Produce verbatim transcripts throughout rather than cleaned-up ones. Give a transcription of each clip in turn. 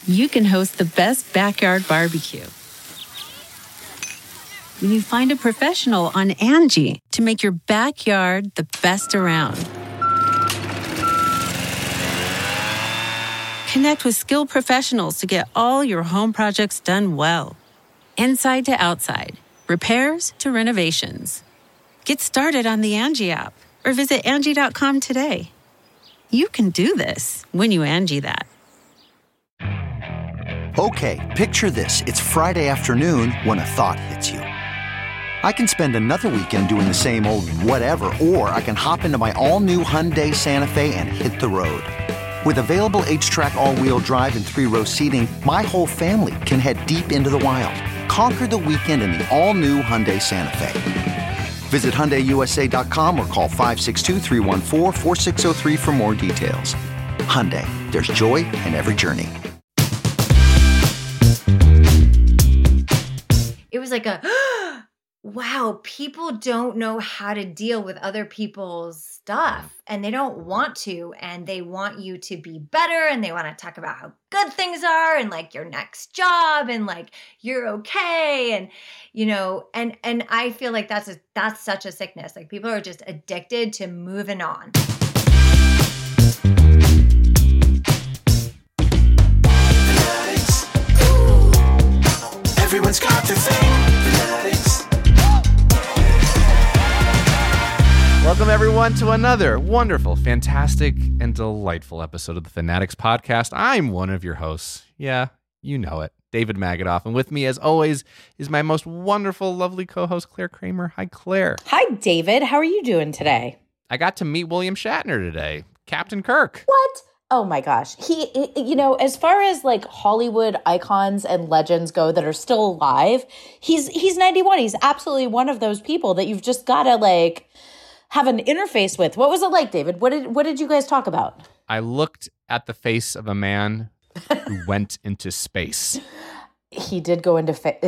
you can host the best backyard barbecue. When you find a professional on Angie to make your backyard the best around. Connect with skilled professionals to get all your home projects done well. Inside to outside, repairs to renovations. Get started on the Angie app or visit Angie dot com today. You can do this when you Angie that. Okay, picture this. It's Friday afternoon when a thought hits you. I can spend another weekend doing the same old whatever, or I can hop into my all-new Hyundai Santa Fe and hit the road. With available H-Track all-wheel drive and three-row seating, my whole family can head deep into the wild. Conquer the weekend in the all-new Hyundai Santa Fe. Visit Hyundai U S A dot com or call five six two, three one four, four six zero three for more details. Hyundai, there's joy in every journey. It was like a, wow, people don't know how to deal with other people's stuff and they don't want to, and they want you to be better and they want to talk about how good things are and like your next job and like you're okay. And, you know, and, and I feel like that's a, that's such a sickness. Like people are just addicted to moving on. Everyone's got their thing. Welcome, everyone, to another wonderful, fantastic, and delightful episode of the Fanatics Podcast. I'm one of your hosts. Yeah, you know it, David Magadoff. And with me, as always, is my most wonderful, lovely co-host, Claire Kramer. Hi, Claire. Hi, David. How are you doing today? I got to meet William Shatner today, Captain Kirk. What? Oh my gosh. He, he, you know, as far as like Hollywood icons and legends go that are still alive, he's he's ninety-one. He's absolutely one of those people that you've just got to like have an interface with. What was it like, David? What did what did you guys talk about? I looked at the face of a man who went into space. He did go into fa-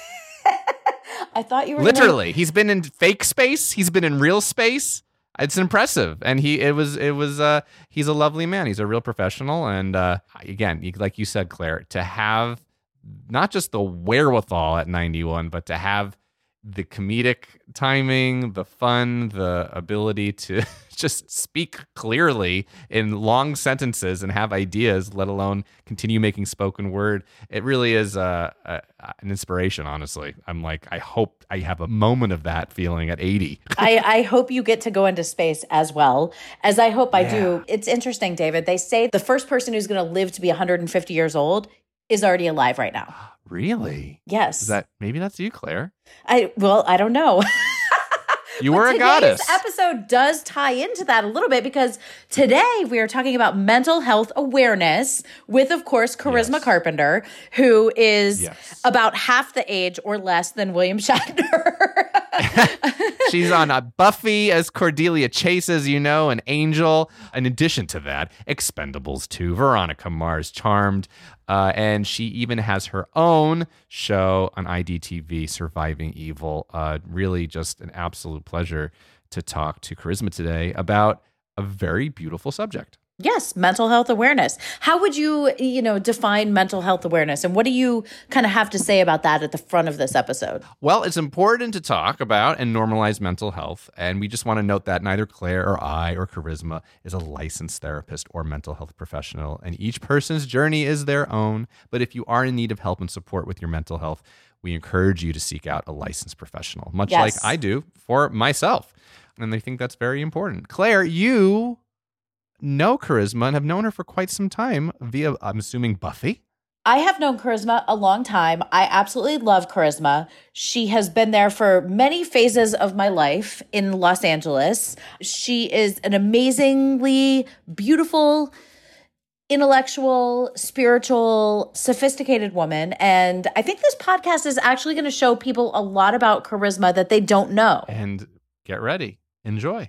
I thought you were literally. Gonna... He's been in fake space. He's been in real space. It's impressive, and he it was it was uh he's a lovely man. He's a real professional, and uh, again, like you said, Claire, to have not just the wherewithal at ninety-one, but to have the comedic timing, the fun, the ability to just speak clearly in long sentences and have ideas, let alone continue making spoken word. It really is uh, a, an inspiration, honestly. I'm like, I hope I have a moment of that feeling at eighty. I, I hope you get to go into space as well, as I hope I Yeah. do. It's interesting, David. They say the first person who's going to live to be one hundred fifty years old is already alive right now. Really? Yes. Is that maybe that's you, Claire? I well, I don't know. You But were a goddess. Today's episode does tie into that a little bit because today we are talking about mental health awareness with, of course, Charisma Yes. Carpenter, who is Yes. about half the age or less than William Shatner. She's on uh, Buffy as Cordelia Chase, as you know, an Angel. In addition to that, Expendables two, Veronica Mars, Charmed. Uh, and she even has her own show on I D T V, Surviving Evil. Uh, really just an absolute pleasure to talk to Charisma today about a very beautiful subject. Yes, mental health awareness. How would you, you know, define mental health awareness? And what do you kind of have to say about that at the front of this episode? Well, it's important to talk about and normalize mental health. And we just want to note that neither Claire or I or Charisma is a licensed therapist or mental health professional. And each person's journey is their own. But if you are in need of help and support with your mental health, we encourage you to seek out a licensed professional, much Yes. like I do for myself. And I think that's very important. Claire, you know Charisma and have known her for quite some time via, I'm assuming, Buffy? I have known Charisma a long time. I absolutely love Charisma. She has been there for many phases of my life in Los Angeles. She is an amazingly beautiful, intellectual, spiritual, sophisticated woman. And I think this podcast is actually going to show people a lot about Charisma that they don't know. And get ready. Enjoy.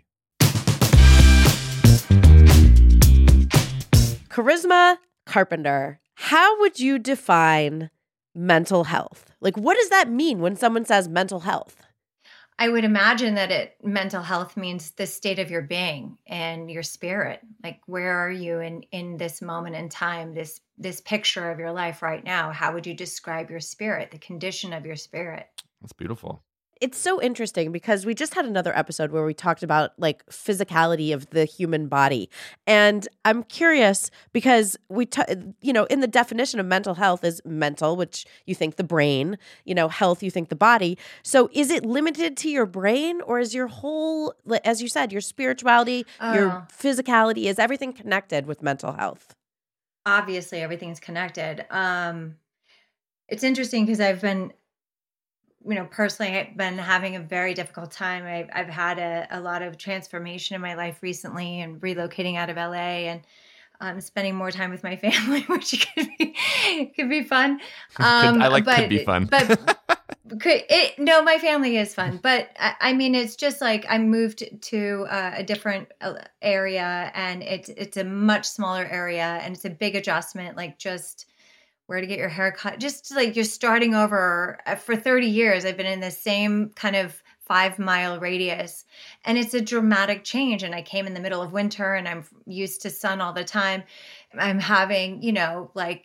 Charisma Carpenter, how would you define mental health? Like, what does that mean when someone says mental health? I would imagine that it mental health means the state of your being and your spirit. Like, where are you in, in this moment in time, this this picture of your life right now, how would you describe your spirit, the condition of your spirit? That's beautiful. It's so interesting because we just had another episode where we talked about like physicality of the human body. And I'm curious because we, t- you know, in the definition of mental health is mental, which you think the brain, you know, health, you think the body. So is it limited to your brain, or is your whole, as you said, your spirituality, Oh. your physicality, is everything connected with mental health? Obviously, everything's connected. Um, it's interesting because I've been, you know, personally, I've been having a very difficult time. I've, I've had a, a lot of transformation in my life recently, and relocating out of L A, and um, spending more time with my family, which could be could be fun. Um, could, I like but, could be fun. but could it? No, my family is fun, but I, I mean, it's just like I moved to uh, a different uh, area, and it's it's a much smaller area, and it's a big adjustment. Like just where to get your hair cut, just like you're starting over. For thirty years, I've been in the same kind of five mile radius, and it's a dramatic change. And I came in the middle of winter, and I'm used to sun all the time. I'm having, you know, like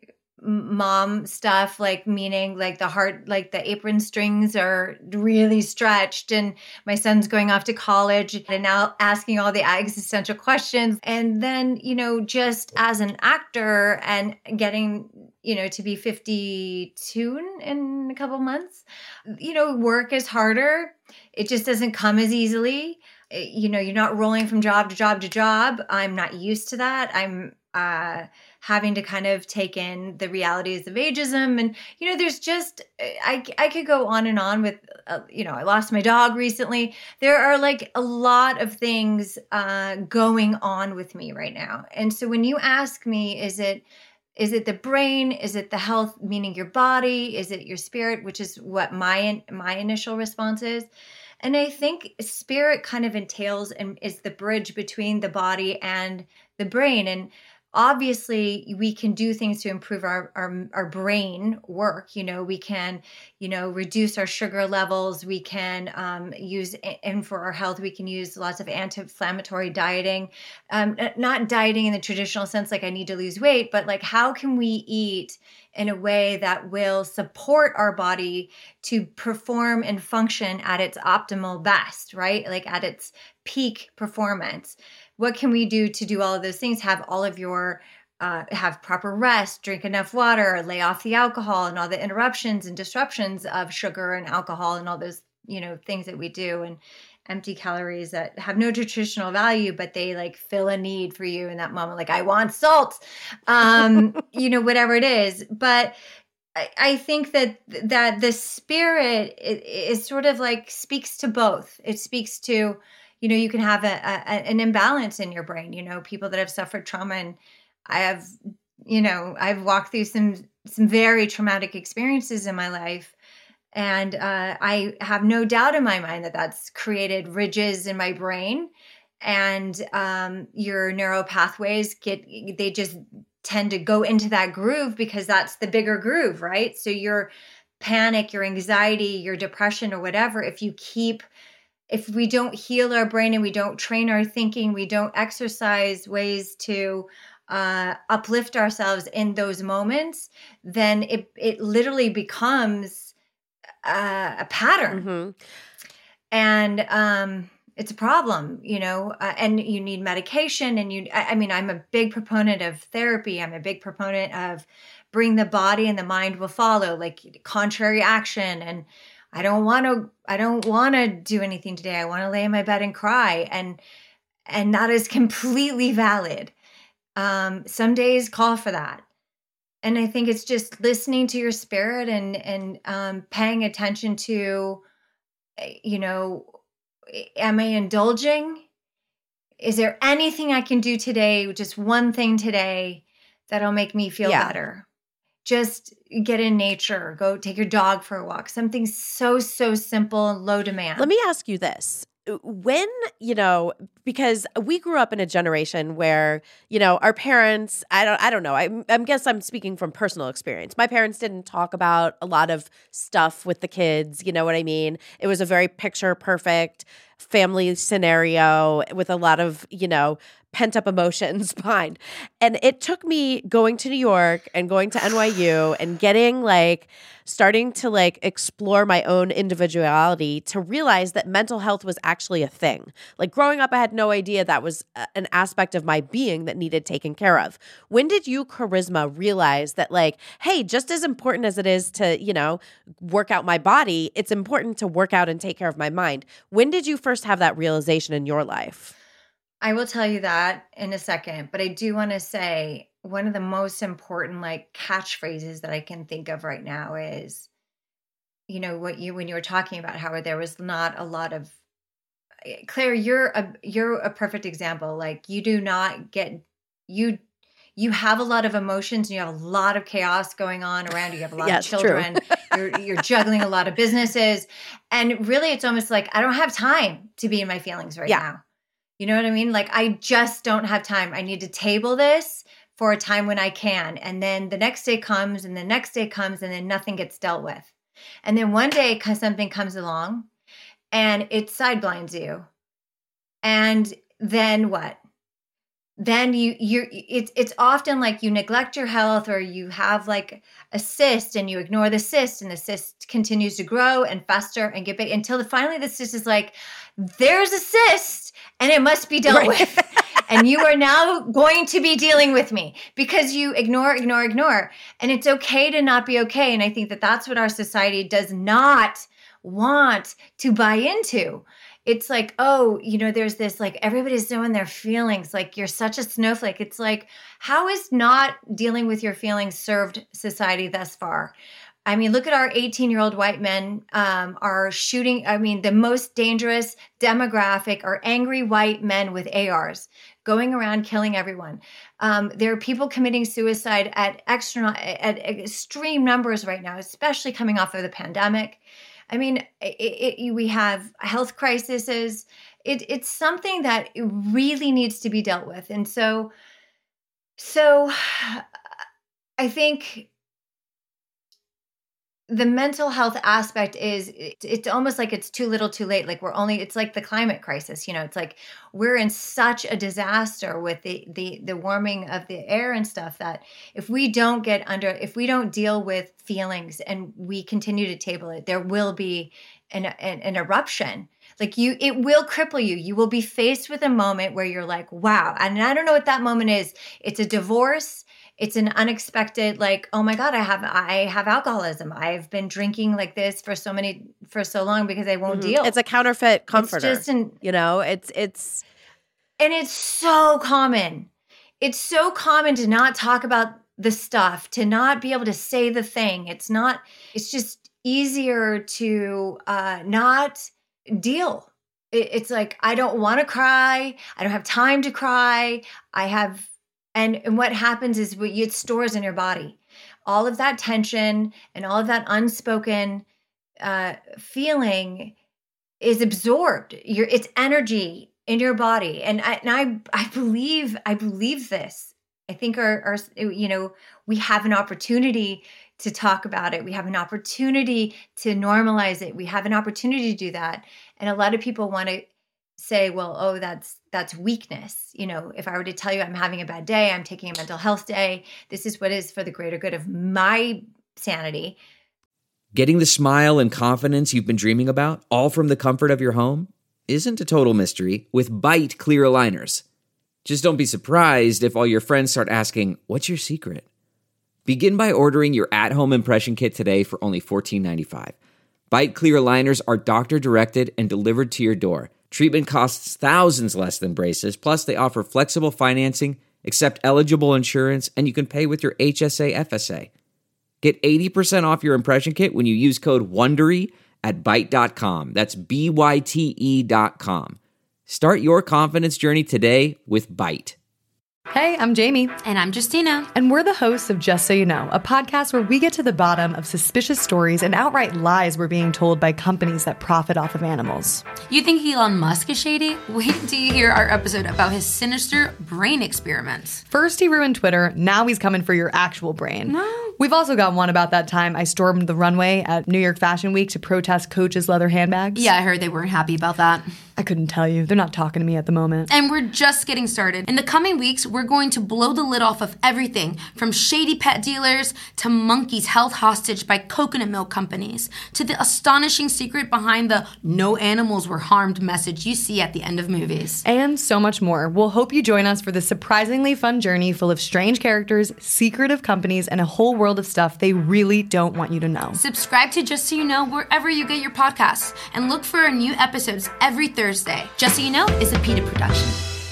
mom stuff, like meaning like the heart, like the apron strings are really stretched, and my son's going off to college and now asking all the existential questions. And then, you know, just as an actor and getting, you know, to be fifty-two in a couple months, you know, work is harder. It just doesn't come as easily. You know, you're not rolling from job to job to job. I'm not used to that. I'm uh, having to kind of take in the realities of ageism. And, you know, there's just, I, I could go on and on with, uh, you know, I lost my dog recently. There are like a lot of things uh, going on with me right now. And so when you ask me, is it, is it the brain? Is it the health, meaning your body? Is it your spirit, which is what my, my initial response is. And I think spirit kind of entails and is the bridge between the body and the brain. And obviously we can do things to improve our, our, our brain work. You know, we can, you know, reduce our sugar levels. We can um, use, and for our health, we can use lots of anti-inflammatory dieting, um, not dieting in the traditional sense, like I need to lose weight, but like, how can we eat in a way that will support our body to perform and function at its optimal best, right? Like at its peak performance. What can we do to do all of those things? Have all of your, uh, have proper rest, drink enough water, lay off the alcohol and all the interruptions and disruptions of sugar and alcohol and all those, you know, things that we do, and empty calories that have no nutritional value, but they like fill a need for you in that moment. Like, I want salt, um, you know, whatever it is. But I, I think that that the spirit is, is sort of like speaks to both. It speaks to, you know, you can have a, a, an imbalance in your brain, you know, people that have suffered trauma. And I have, you know, I've walked through some, some very traumatic experiences in my life. And uh, I have no doubt in my mind that that's created ridges in my brain, and um, your neural pathways get, they just tend to go into that groove because that's the bigger groove, right? So your panic, your anxiety, your depression or whatever, if you keep, if we don't heal our brain and we don't train our thinking, we don't exercise ways to uh, uplift ourselves in those moments, then it it literally becomes Uh, a pattern. Mm-hmm. And um, it's a problem, you know, uh, and you need medication. And you, I, I mean, I'm a big proponent of therapy. I'm a big proponent of bring the body and the mind will follow, like contrary action. And I don't want to, I don't want to do anything today. I want to lay in my bed and cry. And, and that is completely valid. Um, some days call for that. And I think it's just listening to your spirit and and um, paying attention to, you know, am I indulging? Is there anything I can do today, just one thing today, that'll make me feel Yeah. better? Just get in nature, go take your dog for a walk. Something so, so simple and low demand. Let me ask you this. When, you know, because we grew up in a generation where, you know, our parents, I don't I don't know. I I guess I'm speaking from personal experience. My parents didn't talk about a lot of stuff with the kids, you know what I mean? It was a very picture perfect family scenario with a lot of, you know, pent up emotions behind. And it took me going to New York and going to N Y U and getting like starting to like explore my own individuality to realize that mental health was actually a thing. Like growing up, I had no idea that was a, an aspect of my being that needed taken care of. When did you, Charisma, realize that like, hey, just as important as it is to, you know, work out my body, it's important to work out and take care of my mind? When did you first have that realization in your life? I will tell you that in a second, but I do want to say one of the most important like catchphrases that I can think of right now is, you know, what you when you were talking about how there was not a lot of Claire, you're a you're a perfect example. Like you do not get you you have a lot of emotions and you have a lot of chaos going on around you. You have a lot yes, of children. you're you're juggling a lot of businesses. And really it's almost like I don't have time to be in my feelings right yeah. now. You know what I mean? Like, I just don't have time. I need to table this for a time when I can. And then the next day comes and the next day comes and then nothing gets dealt with. And then one day something comes along and it sideblinds you. And then what? Then you, you're, it's, it's often like you neglect your health or you have like a cyst and you ignore the cyst and the cyst continues to grow and fester and get big until the, finally the cyst is like, there's a cyst and it must be dealt right. with. And you are now going to be dealing with me because you ignore, ignore, ignore. And it's okay to not be okay. And I think that that's what our society does not want to buy into. It's like, oh, you know, there's this like everybody's knowing their feelings. Like you're such a snowflake. It's like, how is not dealing with your feelings served society thus far? I mean, look at our eighteen-year-old white men um, are shooting. I mean, the most dangerous demographic are angry white men with A Rs going around killing everyone. Um, there are people committing suicide at extra at extreme numbers right now, especially coming off of the pandemic. I mean, it, it, we have health crises. It, it's something that really needs to be dealt with. And so, so I think the mental health aspect is, it, it's almost like it's too little too late. Like we're only, it's like the climate crisis, you know, it's like we're in such a disaster with the, the, the warming of the air and stuff that if we don't get under, if we don't deal with feelings and we continue to table it, there will be an, an, an eruption. Like you, it will cripple you. You will be faced with a moment where you're like, wow. And I don't know what that moment is. It's a divorce. It's an unexpected, like, oh my God, I have I have alcoholism. I've been drinking like this for so many for so long because I won't mm-hmm. deal. It's a counterfeit comforter. It's just an, you know, it's it's and it's so common. It's so common to not talk about the stuff, to not be able to say the thing. It's not. It's just easier to uh, not deal. It, it's like I don't want to cry. I don't have time to cry. I have. And, and what happens is what it stores in your body. All of that tension and all of that unspoken uh, feeling is absorbed. Your it's energy in your body, and I, and I I believe I believe this. I think our, our you know we have an opportunity to talk about it. We have an opportunity to normalize it. We have an opportunity to do that, and a lot of people want to say, well, oh, that's that's weakness. You know, if I were to tell you I'm having a bad day, I'm taking a mental health day, this is what is for the greater good of my sanity. Getting the smile and confidence you've been dreaming about, all from the comfort of your home, isn't a total mystery with Byte clear aligners. Just don't be surprised if all your friends start asking, what's your secret? Begin by ordering your at-home impression kit today for only fourteen ninety-five. Byte clear aligners are doctor-directed and delivered to your door. Treatment costs thousands less than braces, plus they offer flexible financing, accept eligible insurance, and you can pay with your H S A F S A. Get eighty percent off your impression kit when you use code WONDERY at byte dot com. That's B Y T E dot com. Start your confidence journey today with Byte. Hey, I'm Jamie. And I'm Justina. And we're the hosts of Just So You Know, a podcast where we get to the bottom of suspicious stories and outright lies we're being told by companies that profit off of animals. You think Elon Musk is shady? Wait until you hear our episode about his sinister brain experiments. First he ruined Twitter, now he's coming for your actual brain. No. We've also got one about that time I stormed the runway at New York Fashion Week to protest Coach's leather handbags. Yeah, I heard they weren't happy about that. I couldn't tell you. They're not talking to me at the moment. And we're just getting started. In the coming weeks, we're going to blow the lid off of everything from shady pet dealers to monkeys held hostage by coconut milk companies to the astonishing secret behind the no animals were harmed message you see at the end of movies. And so much more. We'll hope you join us for this surprisingly fun journey full of strange characters, secretive companies, and a whole world of stuff they really don't want you to know. Subscribe to Just So You Know wherever you get your podcasts and look for our new episodes every Thursday. Just So You Know is a PETA production.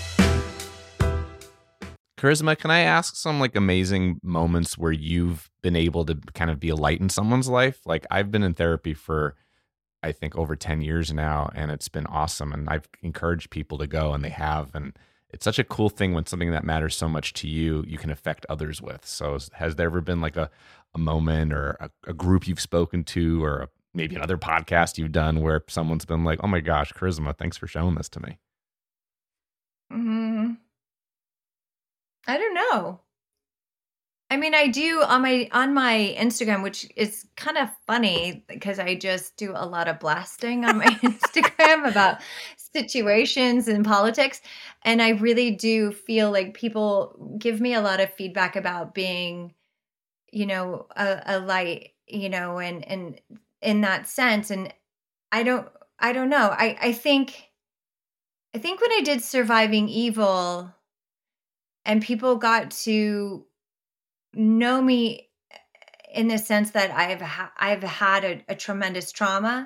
Charisma, can I ask some like amazing moments where you've been able to kind of be a light in someone's life? Like I've been in therapy for, I think, over ten years now, and it's been awesome. And I've encouraged people to go, and they have. And it's such a cool thing when something that matters so much to you, you can affect others with. So has there ever been like a, a moment or a, a group you've spoken to, or a, maybe another podcast you've done where someone's been like, oh my gosh, Charisma, thanks for showing this to me? Mm, I don't know. I mean, I do on my on my Instagram, which is kind of funny because I just do a lot of blasting on my Instagram about situations and politics. And I really do feel like people give me a lot of feedback about being, you know, a, a light, you know, and and in that sense. And I don't I don't know. I, I think I think when I did Surviving Evil and people got to know me in the sense that I've ha- I've had a, a tremendous trauma,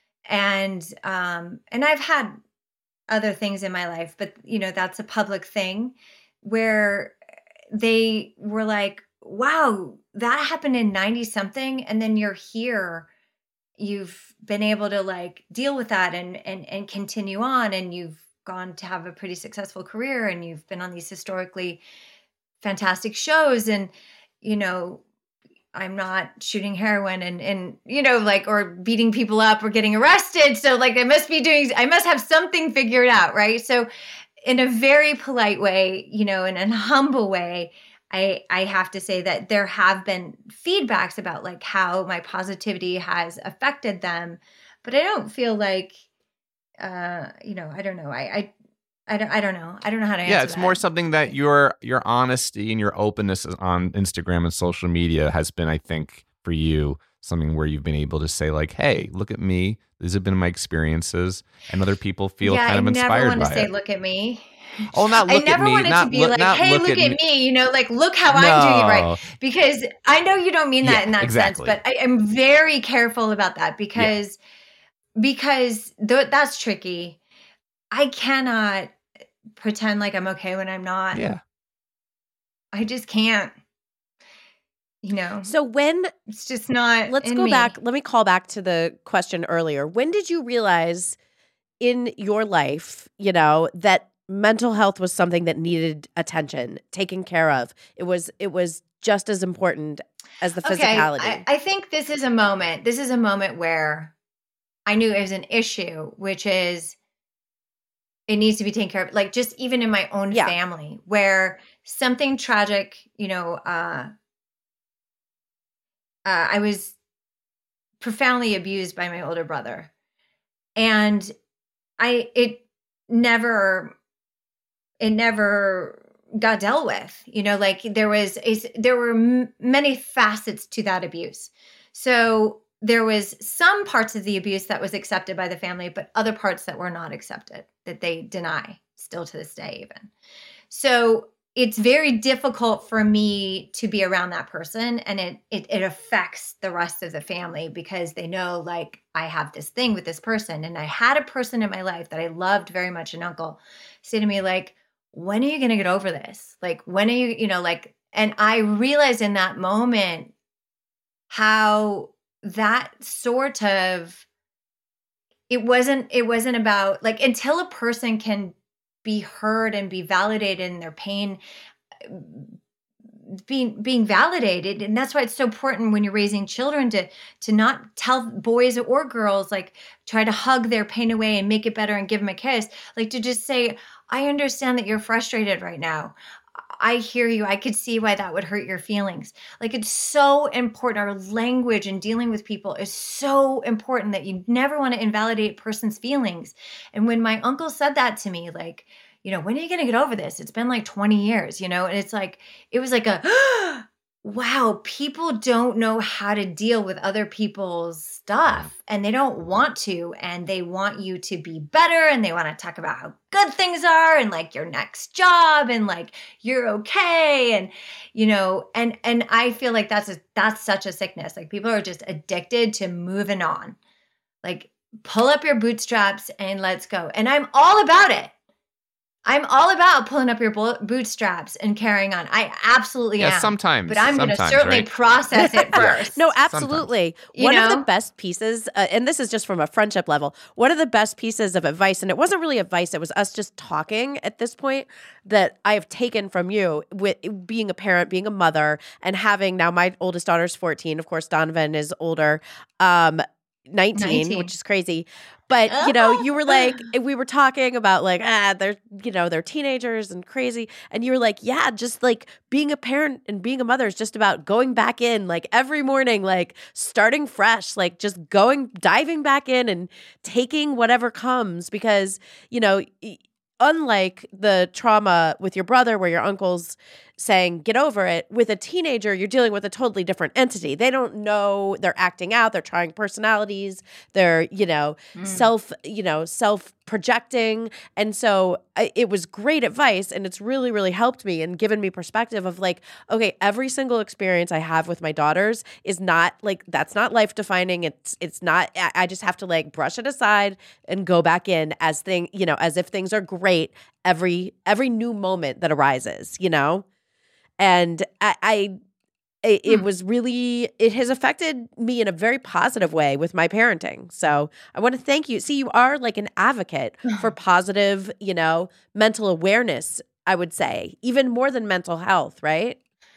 and um and I've had other things in my life, but you know that's a public thing where they were like, wow, that happened in ninety something, and then you're here, you've been able to like deal with that and and and continue on, and you've gone to have a pretty successful career, and you've been on these historically fantastic shows, and you know I'm not shooting heroin and and you know like or beating people up or getting arrested, so like I must be doing I must have something figured out, right? So in a very polite way, you know, in a humble way, I I have to say that there have been feedbacks about like how my positivity has affected them, but I don't feel like uh you know I don't know I I I don't I don't know I don't know how to answer Yeah, it's that. more something that your your honesty and your openness on Instagram and social media has been, I think, for you, something where you've been able to say like, hey, look at me, these have been my experiences, and other people feel yeah, kind of I inspired by never want to say it. look at me. Oh, not look I never at me. wanted not to be look, like, not hey, look, look at, at me. You know, like, look how No. I'm doing it right. Because I know you don't mean that Yeah, in that exactly. sense, but I am very careful about that because, because th- that's tricky. I cannot pretend like I'm okay when I'm not. Yeah. I just can't. You know, So when it's just not. let's in go me. back, let me call back to the question earlier. When did you realize in your life, you know, that mental health was something that needed attention, taken care of? It was it was just as important as the physicality. Okay, I, I think this is a moment. This is a moment where I knew it was an issue, which is it needs to be taken care of. Like just even in my own Yeah. family, where something tragic, you know, uh, uh, I was profoundly abused by my older brother, and I it never it never got dealt with. You know, like there was a, there were m- many facets to that abuse. So there was some parts of the abuse that was accepted by the family, but other parts that were not accepted, that they deny still to this day even. So it's very difficult for me to be around that person, and it, it it affects the rest of the family because they know like I have this thing with this person. And I had a person in my life that I loved very much, an uncle, say to me like, when are you going to get over this? Like, when are you, you know, like, and I realized in that moment how that sort of, it wasn't, it wasn't about like, until a person can be heard and be validated in their pain, being, being validated. And that's why it's so important when you're raising children to, to not tell boys or girls, like try to hug their pain away and make it better and give them a kiss. Like to just say, I understand that you're frustrated right now. I hear you. I could see why that would hurt your feelings. Like, it's so important. Our language and dealing with people is so important that you never want to invalidate a person's feelings. And when my uncle said that to me, like, you know, when are you going to get over this? It's been like twenty years, you know? And it's like, it was like a, wow, people don't know how to deal with other people's stuff and they don't want to, and they want you to be better, and they want to talk about how good things are and like your next job and like you're okay. And, you know, and, and I feel like that's a, that's such a sickness. Like, people are just addicted to moving on. Like, pull up your bootstraps and let's go. And I'm all about it. I'm all about pulling up your bootstraps and carrying on. I absolutely yeah, am. sometimes. But I'm going to sometimes, certainly right? process it first. No, absolutely. You One know? of the best pieces, uh, and this is just from a friendship level, one of the best pieces of advice, and it wasn't really advice, it was us just talking at this point, that I have taken from you with being a parent, being a mother, and having now my oldest daughter's fourteen. Of course, Donovan is older. Um, nineteen, nineteen, which is crazy. But, you know, you were like, we were talking about like, ah, they're, you know, they're teenagers and crazy. And you were like, yeah, just like being a parent and being a mother is just about going back in like every morning, like starting fresh, like just going, diving back in and taking whatever comes. Because, you know, unlike the trauma with your brother where your uncle's saying, get over it, with a teenager, you're dealing with a totally different entity. They don't know, they're acting out, they're trying personalities, they're, you know, mm. self, you know, self-projecting. And so I, it was great advice, and it's really, really helped me and given me perspective of like, okay, every single experience I have with my daughters is not like, that's not life-defining. It's, it's not, I, I just have to like brush it aside and go back in as thing, you know, as if things are great every, every new moment that arises, you know? And I, I it, it hmm. was really, it has affected me in a very positive way with my parenting. So I want to thank you. See, you are like an advocate for positive, you know, mental awareness, I would say, even more than mental health, right?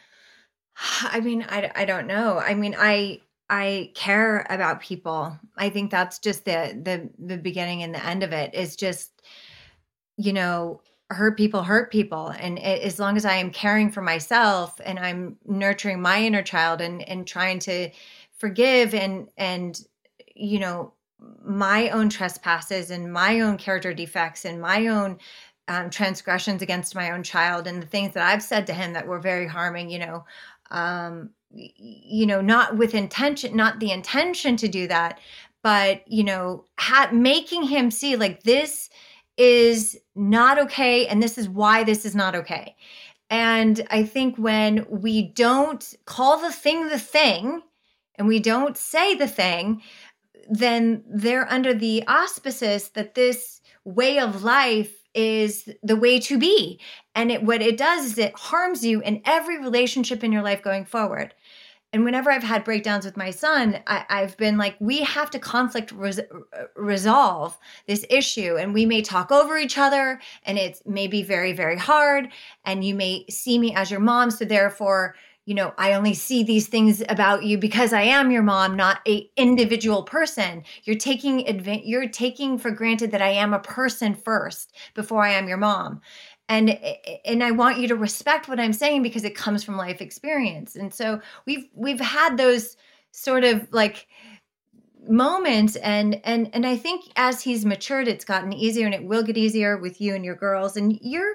I mean, I, I don't know. I mean, I I care about people. I think that's just the the the beginning and the end of it is just, you know, hurt people hurt people. And as long as I am caring for myself and I'm nurturing my inner child and, and trying to forgive and, and, you know, my own trespasses and my own character defects and my own um, transgressions against my own child and the things that I've said to him that were very harming, you know, um, you know, not with intention, not the intention to do that, but, you know, ha- making him see like this is not okay. And this is why this is not okay. And I think when we don't call the thing the thing and we don't say the thing, then they're under the auspices that this way of life is the way to be. And it, what it does is it harms you in every relationship in your life going forward. And whenever I've had breakdowns with my son, I, I've been like, we have to conflict res- resolve this issue. And we may talk over each other and it may be very, very hard. And you may see me as your mom. So therefore, you know, I only see these things about you because I am your mom, not a individual person. You're taking adva- you're taking for granted that I am a person first before I am your mom. And and I want you to respect what I'm saying because it comes from life experience. And so we've we've had those sort of like moments, and and and I think as he's matured, it's gotten easier, and it will get easier with you and your girls. And you're,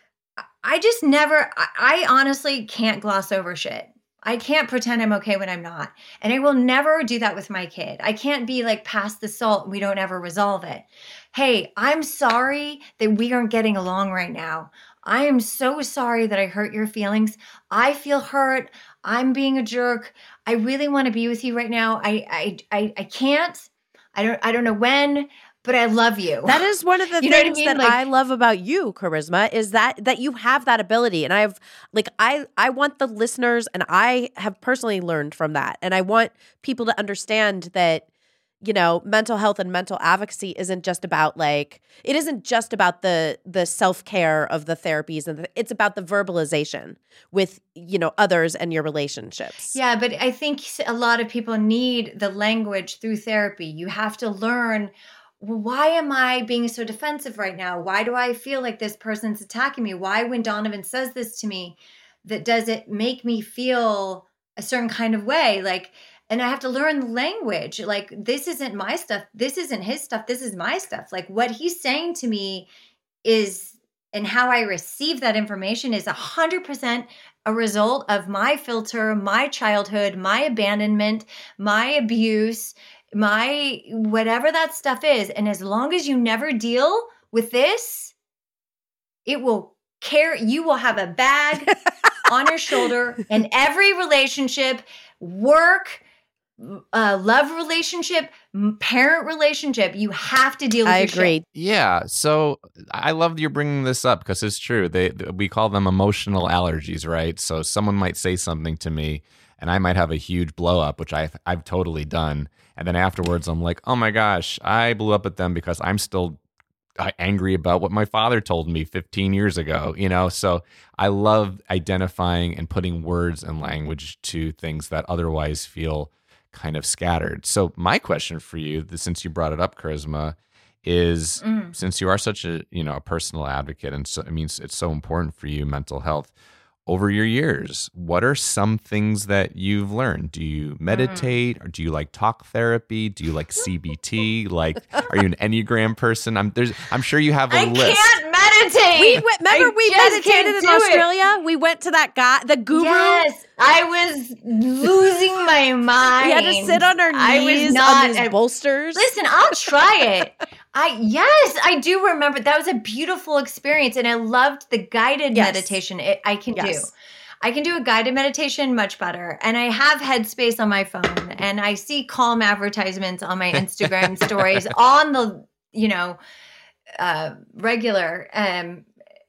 I just never, I, I honestly can't gloss over shit. I can't pretend I'm okay when I'm not. And I will never do that with my kid. I can't be like past the salt and we don't ever resolve it. Hey, I'm sorry that we aren't getting along right now. I am so sorry that I hurt your feelings. I feel hurt. I'm being a jerk. I really want to be with you right now. I I I, I can't. I don't I don't know when, but I love you. That is one of the you things know what I mean? that like, I love about you, Charisma, is that that you have that ability. And I've like I I want the listeners, and I have personally learned from that. And I want people to understand that, you know, mental health and mental advocacy isn't just about like, it isn't just about the the self-care of the therapies, and the, it's about the verbalization with, you know, others and your relationships. Yeah, but I think a lot of people need the language through therapy. You have to learn well, why am I being so defensive right now? Why do I feel like this person's attacking me? Why, when Donovan says this to me, that does it make me feel a certain kind of way? Like, and I have to learn the language. Like, this isn't my stuff. This isn't his stuff. This is my stuff. Like, what he's saying to me is, and how I receive that information is one hundred percent a result of my filter, my childhood, my abandonment, my abuse, my whatever that stuff is. And as long as you never deal with this, it will carry, you will have a bag on your shoulder in every relationship, work, uh, love relationship, parent relationship. You have to deal with I your agree. shit. Yeah. So I love that you're bringing this up because it's true. They we call them emotional allergies, right? So someone might say something to me and I might have a huge blow up, which I've, I've totally done. And then afterwards, I'm like, oh my gosh, I blew up at them because I'm still angry about what my father told me fifteen years ago, you know? So I love identifying and putting words and language to things that otherwise feel kind of scattered. So my question for you, since you brought it up, Charisma, is mm. since you are such a, you know, a personal advocate, and so it means it's so important for you, mental health, over your years, what are some things that you've learned? Do you meditate mm. or do you like talk therapy? Do you like C B T? Like, are you an Enneagram person? I'm there's I'm sure you have a I list. I can't meditate. We went, remember I we meditated in Australia? It. We went to that guy, the guru. Yes, I was losing my mind. We had to sit on our knees I was not, on these bolsters. Listen, I'll try it. I yes, I do remember. That was a beautiful experience, and I loved the guided yes. meditation. It, I can yes. do. I can do a guided meditation much better. And I have Headspace on my phone, and I see Calm advertisements on my Instagram stories on the, you know, uh, regular. Um,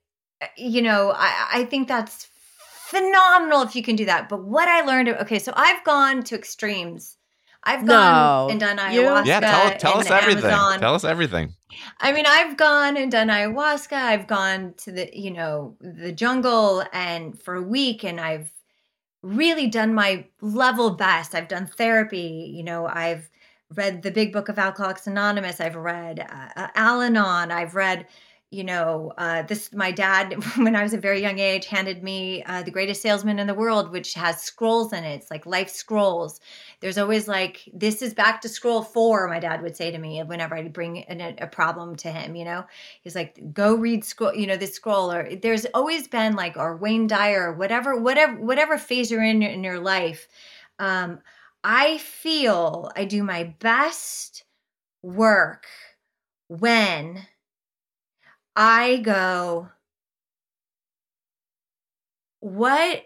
you know, I, I think that's phenomenal if you can do that. But what I learned, okay, so I've gone to extremes. I've gone no. and done ayahuasca. You? Yeah, tell, tell us everything. Amazon. Tell us everything. I mean, I've gone and done ayahuasca. I've gone to the, you know, the jungle and for a week, and I've really done my level best. I've done therapy. You know, I've read the Big Book of Alcoholics Anonymous. I've read uh, Al-Anon. I've read, you know, uh, this, my dad, when I was a very young age, handed me uh, The Greatest Salesman in the World, which has scrolls in it. It's like life scrolls. There's always like, this is back to scroll four, my dad would say to me whenever I'd bring a, a problem to him, you know, he's like, go read scroll, you know, this scroll. Or there's always been like, or Wayne Dyer, whatever, whatever, whatever phase you're in in your life. Um, I feel I do my best work when I go, what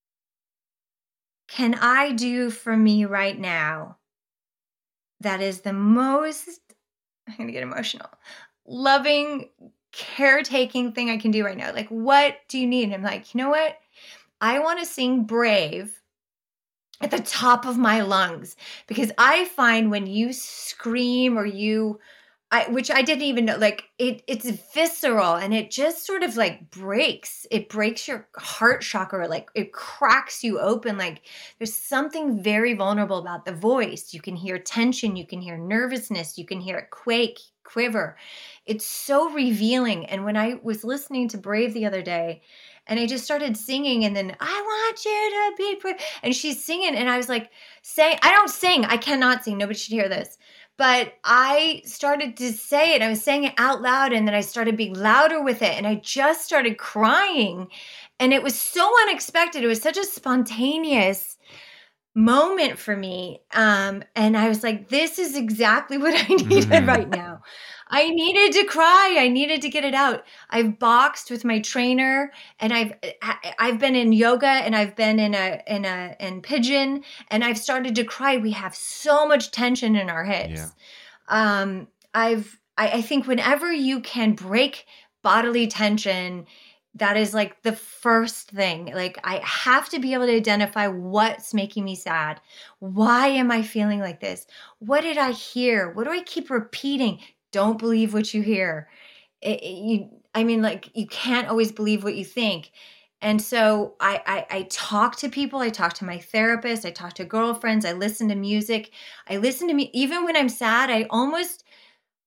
can I do for me right now that is the most, I'm going to get emotional, loving, caretaking thing I can do right now? Like, what do you need? And I'm like, you know what? I want to sing Brave at the top of my lungs, because I find when you scream or you, I, which I didn't even know, like it, it's visceral and it just sort of like breaks. It breaks your heart chakra, like it cracks you open. Like there's something very vulnerable about the voice. You can hear tension, you can hear nervousness, you can hear it quake, quiver. It's so revealing. And when I was listening to Brave the other day, and I just started singing, and then I want you to be brave. And she's singing, and I was like, saying, I don't sing. I cannot sing. Nobody should hear this. But I started to say it. I was saying it out loud, and then I started being louder with it, and I just started crying. And it was so unexpected. It was such a spontaneous moment for me. Um, and I was like, this is exactly what I needed mm-hmm. right now. I needed to cry. I needed to get it out. I've boxed with my trainer, and I've I've been in yoga, and I've been in a in a in pigeon, and I've started to cry. We have so much tension in our hips. Yeah. Um, I've I, I think whenever you can break bodily tension, that is like the first thing. Like I have to be able to identify what's making me sad. Why am I feeling like this? What did I hear? What do I keep repeating? Don't believe what you hear. It, it, you, I mean, like you can't always believe what you think. And so I, I, I talk to people. I talk to my therapist. I talk to girlfriends. I listen to music. I listen to me. Even when I'm sad, I almost,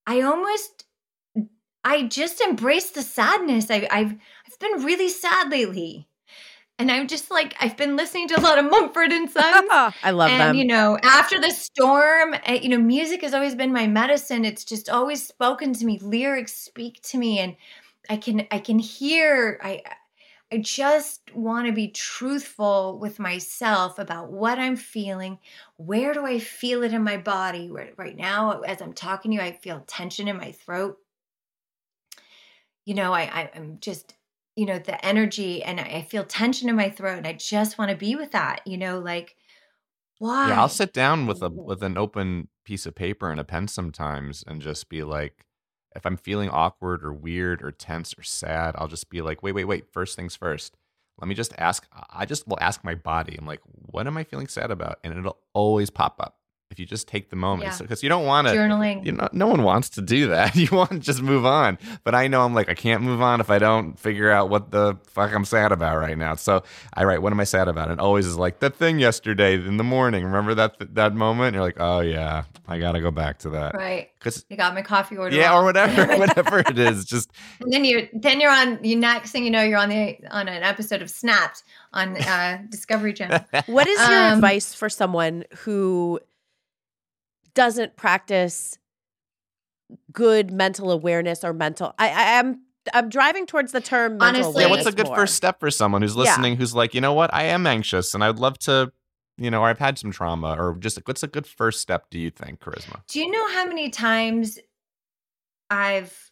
I almost, I just embrace the sadness. I, I've, I've been really sad lately. And I'm just like, I've been listening to a lot of Mumford and Sons. I love and, them. you know, after the storm, uh, you know, music has always been my medicine. It's just always spoken to me. Lyrics speak to me, and I can, I can hear, I, I just want to be truthful with myself about what I'm feeling. Where do I feel it in my body? Where, right now, as I'm talking to you, I feel tension in my throat. You know, I, I I'm just, you know, the energy, and I feel tension in my throat, and I just want to be with that, you know, like, why? Yeah, I'll sit down with a with an open piece of paper and a pen sometimes and just be like, if I'm feeling awkward or weird or tense or sad, I'll just be like, wait, wait, wait, first things first. Let me just ask, I just will ask my body. I'm like, what am I feeling sad about? And it'll always pop up. If you just take the moment, Yeah. because you don't want to Journaling. You know, no one wants to do that. You want to just move on. But I know I'm like, I can't move on if I don't figure out what the fuck I'm sad about right now. So I write, what am I sad about? And always is like, that thing yesterday in the morning. Remember that that moment? And you're like, oh yeah, I gotta go back to that. Right. Because You got my coffee order. yeah, wrong. or whatever, whatever it is. Just And then you're then you're on. You next thing you know, you're on the on an episode of Snapped on uh, Discovery Channel. What is your Um, advice for someone who doesn't practice good mental awareness or mental? I, I am I'm driving towards the term mental Honestly- yeah, awareness. what's a good more. first step for someone who's Yeah. listening, who's like, you know what, I am anxious and I'd love to, you know, or I've had some trauma, or just what's a good first step, do you think, Charisma? Do you know how many times I've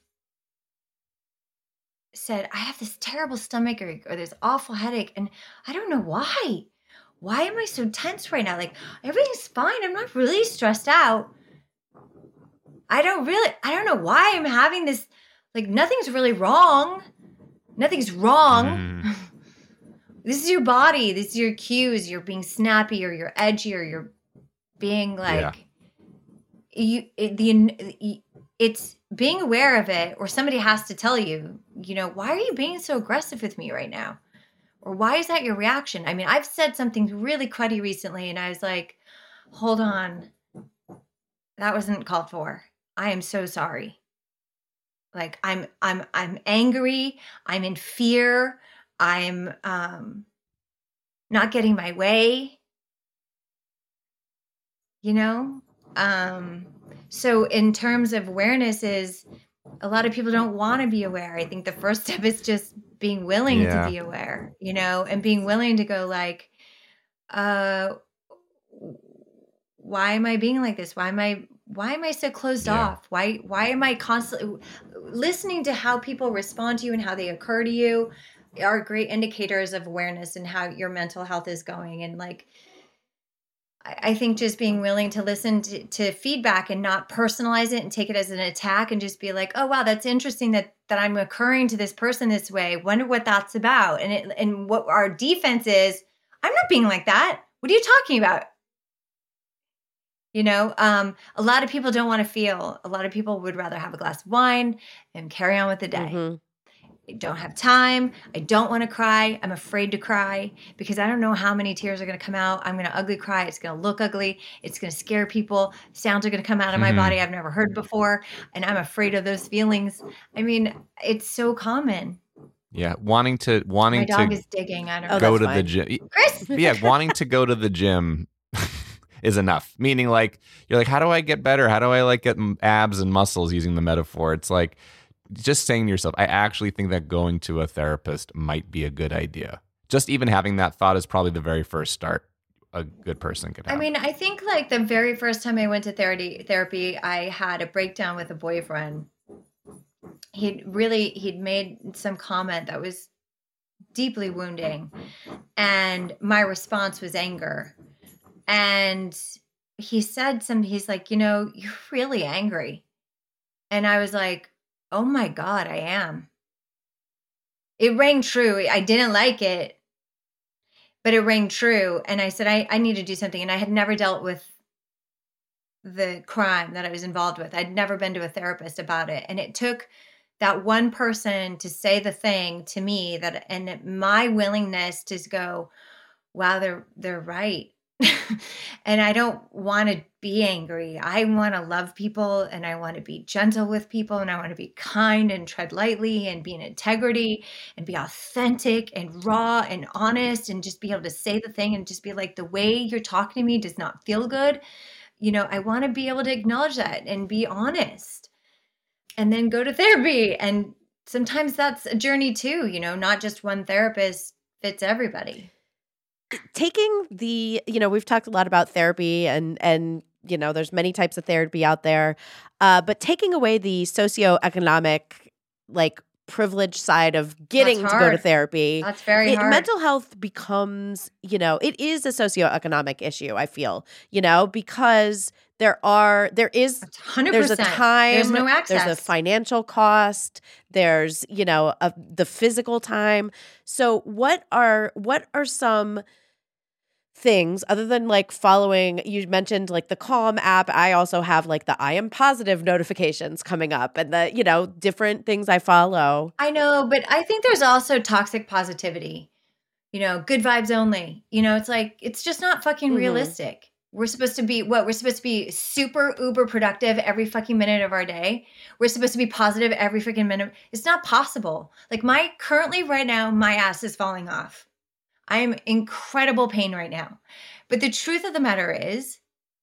said, I have this terrible stomach ache or this awful headache, and I don't know why. Why am I so tense right now? Like, everything's fine. I'm not really stressed out. I don't really, I don't know why I'm having this, like, nothing's really wrong. Nothing's wrong. Mm. This is your body. This is your cues. You're being snappy, or you're edgy, or you're being like, you, it, the, it's being aware of it, or somebody has to tell you, you know, why are you being so aggressive with me right now? Or why is that your reaction? I mean, I've said something really cruddy recently, and I was like, hold on. That wasn't called for. I am so sorry. Like, I'm I'm I'm angry, I'm in fear, I'm um not getting my way. You know? Um so in terms of awareness, is a lot of people don't want to be aware. I think the first step is just being willing Yeah. to be aware, you know, and being willing to go like, uh, why am I being like this? Why am I, why am I so closed Yeah. off? Why, why am I constantly listening to how people respond to you and how they occur to you are great indicators of awareness and how your mental health is going. And like, I I think just being willing to listen to, to feedback and not personalize it and take it as an attack, and just be like, oh, wow, that's interesting that, that I'm occurring to this person this way. Wonder what that's about. And it, and what our defense is, I'm not being like that. What are you talking about? You know, um, a lot of people don't want to feel. A lot of people would rather have a glass of wine and carry on with the day. Mhm. I don't have time. I don't want to cry. I'm afraid to cry because I don't know how many tears are going to come out. I'm going to ugly cry. It's going to look ugly. It's going to scare people. Sounds are going to come out of my Mhm. body I've never heard before. And I'm afraid of those feelings. I mean, it's so common. Yeah, wanting to wanting My dog to is digging. I don't Oh, know. go that's to the fine. gym. Chris! Yeah, wanting to go to the gym is enough. Meaning, like, you're like, how do I get better? How do I like get m- abs and muscles? Using the metaphor, it's like just saying to yourself, I actually think that going to a therapist might be a good idea. Just even having that thought is probably the very first start a good person could have. I mean, I think like the very first time I went to therapy, therapy, I had a breakdown with a boyfriend. He'd really, he'd made some comment that was deeply wounding. And my response was anger. And he said something, he's like, you know, you're really angry. And I was like, oh my God, I am. It rang true. I didn't like it, but it rang true. And I said, I, I need to do something. And I had never dealt with the crime that I was involved with. I'd never been to a therapist about it. And it took that one person to say the thing to me that, and my willingness to go, wow, they're, they're right. and I don't want to be angry. I want to love people and I want to be gentle with people and I want to be kind and tread lightly and be in integrity and be authentic and raw and honest and just be able to say the thing and just be like, the way you're talking to me does not feel good. You know, I want to be able to acknowledge that and be honest and then go to therapy. And sometimes that's a journey too, you know, not just one therapist fits everybody. Taking the, you know, we've talked a lot about therapy and, and, you know, there's many types of therapy out there, uh, but taking away the socioeconomic, like, privilege side of getting to go to therapy. That's very it, hard. Mental health becomes, you know, it is a socioeconomic issue, I feel, you know, because there are, there is, one hundred percent. there's a time, There's no access. there's a financial cost, there's, you know, a, the physical time. So what are, what are some things other than like following, you mentioned like the Calm app. I also have like the I Am Positive notifications coming up and the, you know, different things I follow. I know, but I think there's also toxic positivity, you know, good vibes only. You know, it's like, it's just not fucking Mhm. realistic. We're supposed to be what? We're supposed to be super uber productive every fucking minute of our day. We're supposed to be positive every freaking minute. It's not possible. Like my currently right now, my ass is falling off. I'm in incredible pain right now. But the truth of the matter is,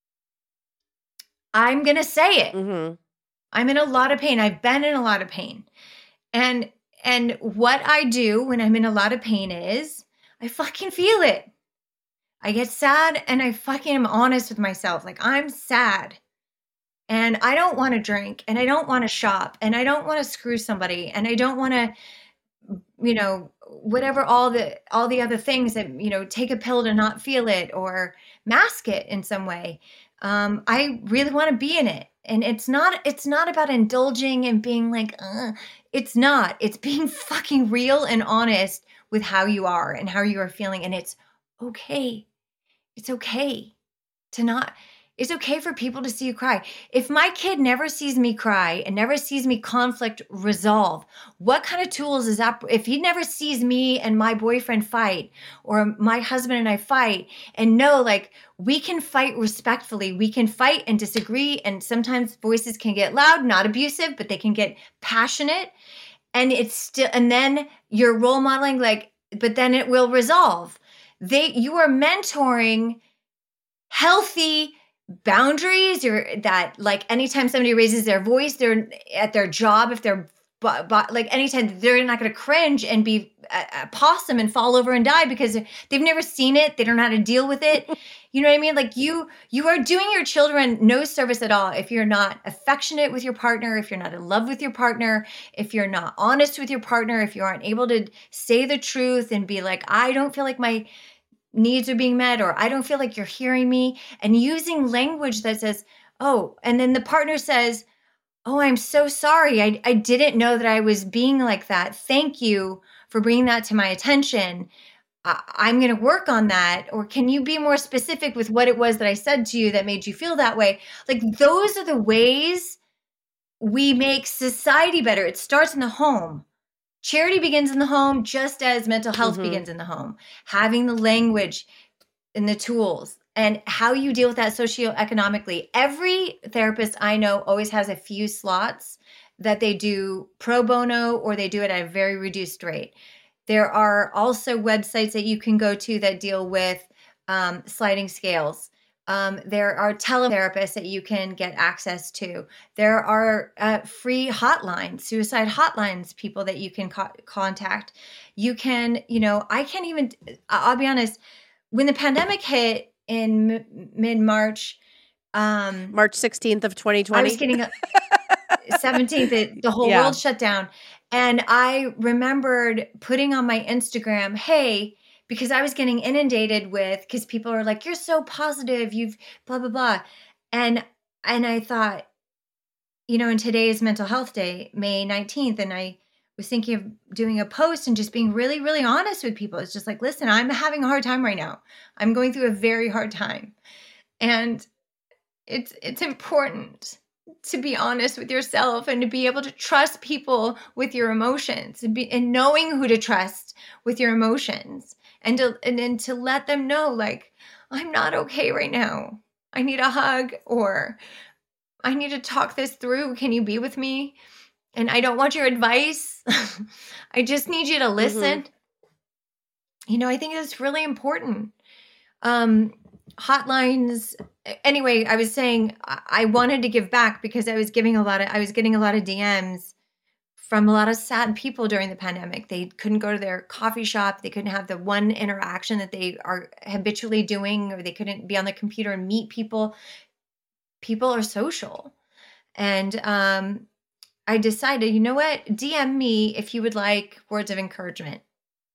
I'm going to say it. Mm-hmm. I'm in a lot of pain. I've been in a lot of pain. And and what I do when I'm in a lot of pain is I fucking feel it. I get sad and I fucking am honest with myself. Like I'm sad. And I don't want to drink and I don't want to shop and I don't want to screw somebody and I don't want to, you know, whatever all the all the other things that, you know, take a pill to not feel it or mask it in some way. Um, I really want to be in it. And it's not it's not about indulging and being like, uh, it's not. It's being fucking real and honest with how you are and how you are feeling. And it's okay. It's okay to not. It's okay for people to see you cry. If my kid never sees me cry and never sees me conflict resolve, what kind of tools is that? If he never sees me and my boyfriend fight or my husband and I fight and know like we can fight respectfully, we can fight and disagree. And sometimes voices can get loud, not abusive, but they can get passionate. And it's still, and then you're role modeling like, but then it will resolve. They, you are mentoring healthy boundaries. You're that like anytime somebody raises their voice, they're at their job. If they're but, but like anytime they're not going to cringe and be a, a possum and fall over and die because they've never seen it. They don't know how to deal with it. You know what I mean? Like you, you are doing your children no service at all if you're not affectionate with your partner, if you're not in love with your partner, if you're not honest with your partner, if you aren't able to say the truth and be like, I don't feel like my needs are being met, or I don't feel like you're hearing me, and using language that says, oh, and then the partner says, oh, I'm so sorry. I, I didn't know that I was being like that. Thank you for bringing that to my attention. I, I'm going to work on that. Or can you be more specific with what it was that I said to you that made you feel that way? Like those are the ways we make society better. It starts in the home. Charity begins in the home, just as mental health Mm-hmm. begins in the home. Having the language and the tools and how you deal with that socioeconomically. Every therapist I know always has a few slots that they do pro bono or they do it at a very reduced rate. There are also websites that you can go to that deal with um, sliding scales. Um, there are teletherapists that you can get access to. There are uh, free hotlines, suicide hotlines, people that you can co- contact. You can, you know, I can't even, I'll be honest, when the pandemic hit in m- mid-March, um, March sixteenth of twenty twenty. I was getting seventeenth, it, the whole Yeah. world shut down. And I remembered putting on my Instagram, hey, because I was getting inundated with, because people are like, you're so positive, you've blah, blah, blah. And, and I thought, you know, and today is Mental Health Day, May nineteenth. And I was thinking of doing a post and just being really, really honest with people. It's just like, listen, I'm having a hard time right now. I'm going through a very hard time. And it's, it's important to be honest with yourself and to be able to trust people with your emotions and, be, and knowing who to trust with your emotions. And to, and then to let them know, like, I'm not okay right now. I need a hug, or I need to talk this through. Can you be with me? And I don't want your advice. I just need you to listen. Mm-hmm. You know, I think it's really important. Um, hotlines. Anyway, I was saying I wanted to give back because I was giving a lot of, I was getting a lot of D Ms from a lot of sad people during the pandemic. They couldn't go to their coffee shop. They couldn't have the one interaction that they are habitually doing, or they couldn't be on the computer and meet people. People are social. And um, I decided, you know what? D M me if you would like words of encouragement.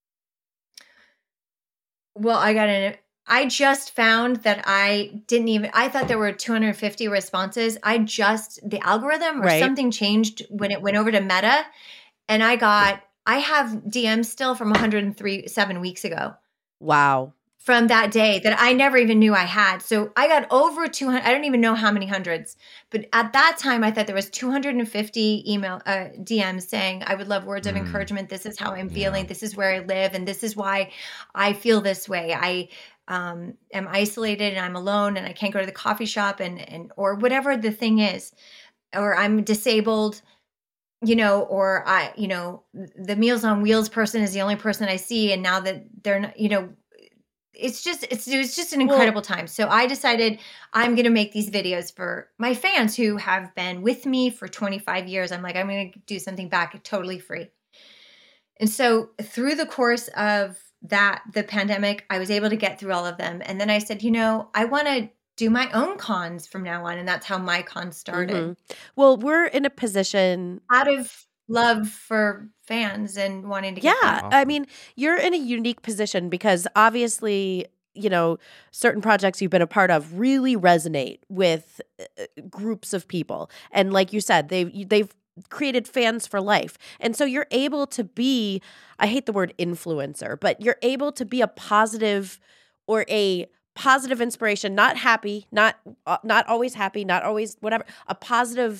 Well, I got an, I just found that I didn't even, I thought there were two hundred fifty responses. I just, the algorithm or Right. something changed when it went over to Meta. And I got, I have D Ms still from one hundred three, seven weeks ago. Wow. From that day that I never even knew I had. So I got over two hundred, I don't even know how many hundreds, but at that time I thought there was two hundred fifty email uh, D Ms saying, I would love words of Mm. encouragement. This is how I'm feeling. Yeah. This is where I live. And this is why I feel this way. I um, am isolated and I'm alone and I can't go to the coffee shop and, and, or whatever the thing is, or I'm disabled, you know, or I, you know, the Meals on Wheels person is the only person I see. And now that they're not, you know, it's just, it's, it was just an incredible well, time. So I decided I'm going to make these videos for my fans who have been with me for twenty-five years. I'm like, I'm going to do something back totally free. And so through the course of that, the pandemic, I was able to get through all of them. And then I said, you know, I want to do my own cons from now on. And that's how my con started. Mm-hmm. Well, we're in a position out of love for fans and wanting to get yeah them. I mean, you're in a unique position because obviously, you know, certain projects you've been a part of really resonate with uh, groups of people, and like you said, they've they've created fans for life. And so you're able to be, I hate the word influencer, but you're able to be a positive or a positive inspiration, not happy, not uh, not always happy, not always whatever, a positive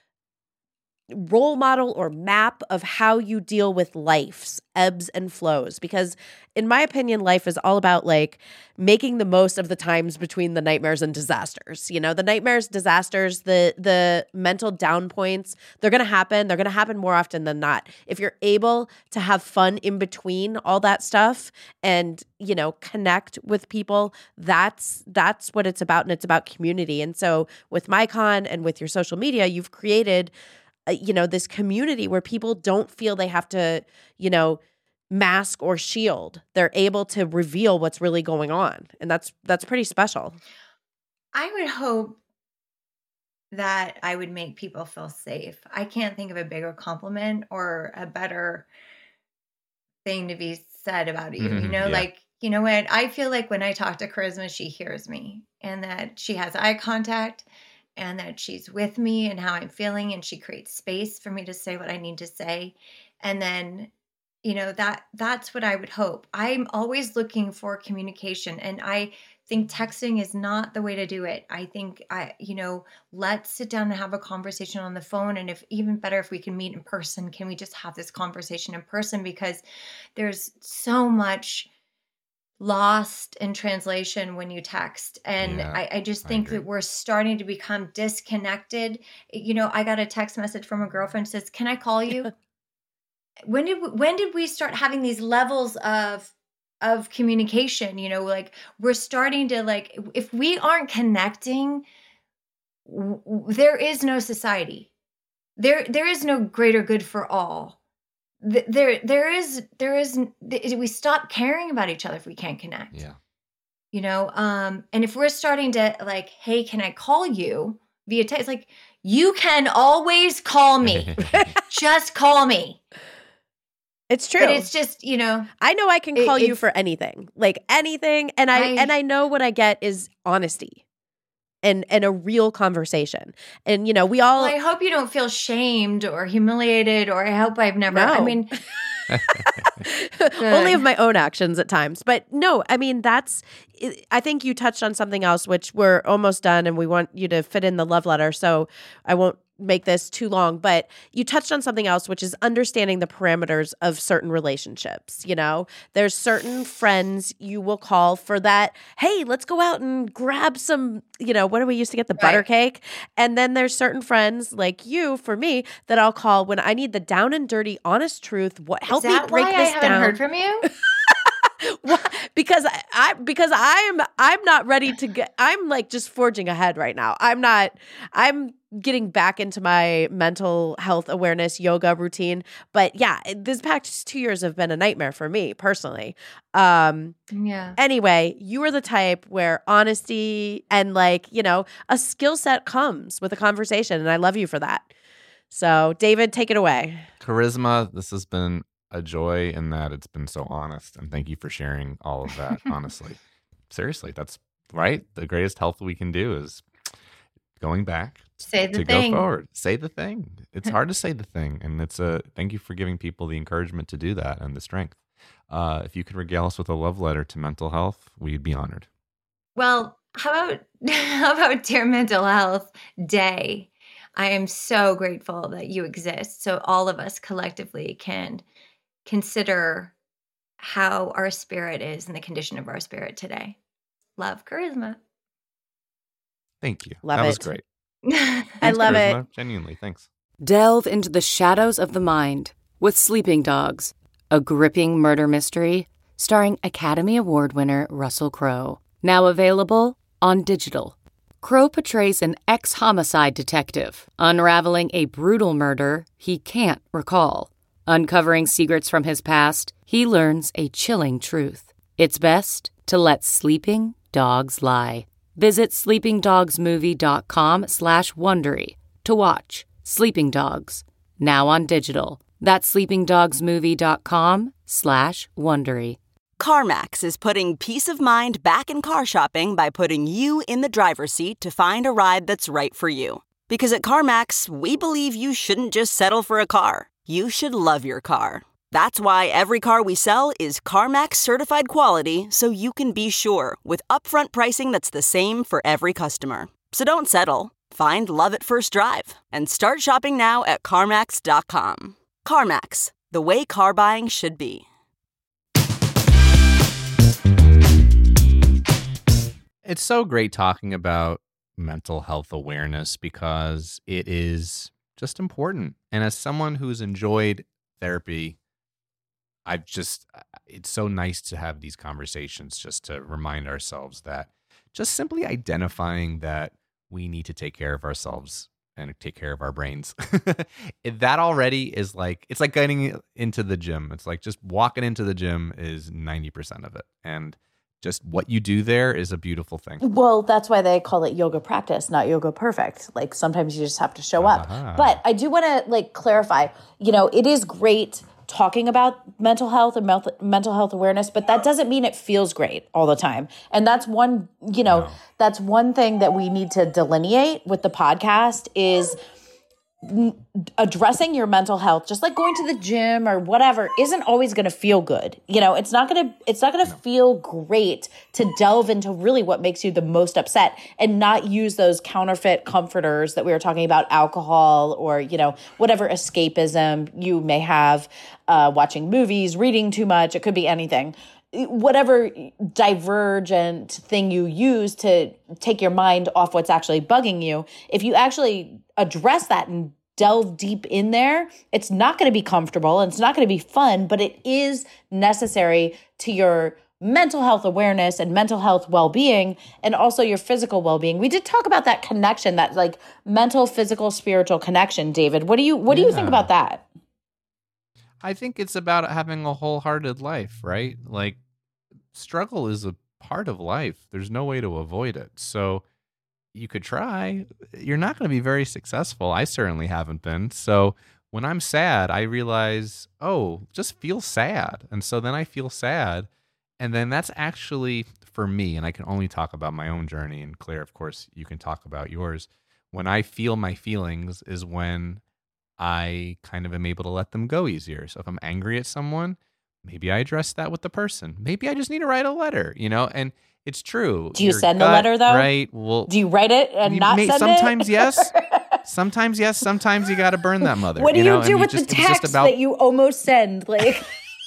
role model or map of how you deal with life's ebbs and flows. Because in my opinion, life is all about like making the most of the times between the nightmares and disasters. You know, the nightmares, disasters, the the mental down points, they're going to happen. They're going to happen more often than not. If you're able to have fun in between all that stuff and, you know, connect with people, that's that's what it's about. And it's about community. And so with MyCon and with your social media, you've created you know, this community where people don't feel they have to, you know, mask or shield. They're able to reveal what's really going on. And that's that's pretty special. I would hope that I would make people feel safe. I can't think of a bigger compliment or a better thing to be said about you. Mm-hmm, you know, yeah. like, you know what? I feel like when I talk to Charisma, she hears me and that she has eye contact and that she's with me and how I'm feeling, and she creates space for me to say what I need to say. And then, you know, that that's what I would hope. I'm always looking for communication, and I think texting is not the way to do it. I think, I, you know, let's sit down and have a conversation on the phone. And if even better, if we can meet in person, can we just have this conversation in person? Because there's so much lost in translation when you text. And Yeah, I, I just I think agree. that we're starting to become disconnected. You know, I got a text message from a girlfriend says, can I call you? when did we, when did we start having these levels of of communication? You know, like we're starting to like, if we aren't connecting, w- w- there is no society. There there is no greater good for all. There, there is, there is, we stop caring about each other if we can't connect, Yeah. you know? Um, and if we're starting to like, hey, can I call you via text? Like, you can always call me. Just call me. It's true. But it's just, you know, I know I can it- call you it's- for anything, like anything. And I, I- and I know what I get is honesty and, and a real conversation. And, you know, we all, well, I hope you don't feel shamed or humiliated, or I hope I've never, I No. mean, only of my own actions at times. But no, I mean, that's, I think you touched on something else, which we're almost done and we want you to fit in the love letter. So I won't make this too long, but you touched on something else, which is understanding the parameters of certain relationships. You know, there's certain friends you will call for that. Hey, let's go out and grab some, you know, what do we used to get? The Right. butter cake. And then there's certain friends like you, for me, that I'll call when I need the down and dirty, honest truth. What help Is me that break why this I haven't down? heard from you? Why? Because I, I because I'm I'm not ready to get. I'm like just forging ahead right now. I'm not. I'm getting back into my mental health awareness yoga routine. But yeah, this past two years have been a nightmare for me personally. Um, Yeah. Anyway, you are the type where honesty and like you know a skill set comes with a conversation, and I love you for that. So, David, take it away. Charisma, this has been a joy in that it's been so honest, and thank you for sharing all of that. Honestly, seriously, that's right. The greatest health we can do is going back Say the to thing. go forward. Say the thing. It's hard to say the thing, and it's a thank you for giving people the encouragement to do that and the strength. Uh, if you could regale us with a love letter to mental health, we'd be honored. Well, how about how about Dear Mental Health Day? I am so grateful that you exist, so all of us collectively can consider how our spirit is and the condition of our spirit today. Love, Charisma. Thank you. Love that was it. great. I Thanks, love Charisma. it. Genuinely, thanks. Delve into the shadows of the mind with Sleeping Dogs, a gripping murder mystery starring Academy Award winner Russell Crowe. Now available on digital. Crowe portrays an ex-homicide detective unraveling a brutal murder he can't recall. Uncovering secrets from his past, he learns a chilling truth. It's best to let sleeping dogs lie. Visit sleepingdogsmovie.com slash Wondery to watch Sleeping Dogs, now on digital. That's sleepingdogsmovie.com slash Wondery. CarMax is putting peace of mind back in car shopping by putting you in the driver's seat to find a ride that's right for you. Because at CarMax, we believe you shouldn't just settle for a car. You should love your car. That's why every car we sell is CarMax certified quality, so you can be sure with upfront pricing that's the same for every customer. So don't settle. Find love at first drive and start shopping now at CarMax dot com. CarMax, the way car buying should be. It's so great talking about mental health awareness because it is just important. And as someone who's enjoyed therapy, I've just, it's so nice to have these conversations just to remind ourselves that just simply identifying that we need to take care of ourselves and take care of our brains. That already is like, it's like getting into the gym. It's like just walking into the gym is ninety percent of it. And just what you do there is a beautiful thing. Well, that's why they call it yoga practice, not yoga perfect. Like sometimes you just have to show up. Uh-huh. But I do want to like clarify, you know, it is great talking about mental health and mel- mental health awareness, but that doesn't mean it feels great all the time. And that's one, you know, No. that's one thing that we need to delineate with the podcast is addressing your mental health, just like going to the gym or whatever, isn't always going to feel good. You know, it's not going to, it's not going to feel great to delve into really what makes you the most upset and not use those counterfeit comforters that we were talking about, alcohol or, you know, whatever escapism you may have, uh, watching movies, reading too much. It could be anything. Whatever divergent thing you use to take your mind off what's actually bugging you, if you actually address that and delve deep in there, it's not going to be comfortable and it's not going to be fun, but it is necessary to your mental health awareness and mental health well-being and also your physical well-being. We did talk about that connection, that like mental, physical, spiritual connection. David, what do you what do you think Yeah. about that? I think it's about having a wholehearted life, right? Like struggle is a part of life. There's no way to avoid it. So you could try. You're not going to be very successful. I certainly haven't been. So when I'm sad, I realize, oh, just feel sad. And so then I feel sad. And then that's actually for me, and I can only talk about my own journey. And Claire, of course, you can talk about yours. When I feel my feelings is when I kind of am able to let them go easier. So if I'm angry at someone, maybe I address that with the person. Maybe I just need to write a letter, you know, and it's true. Do you Your send the gut, letter though? Right. Well, Do you write it and you not may- send sometimes it? yes. sometimes yes, sometimes you got to burn that mother. What do you, you know? do and with you just, the it's just text about, that you almost send? Like,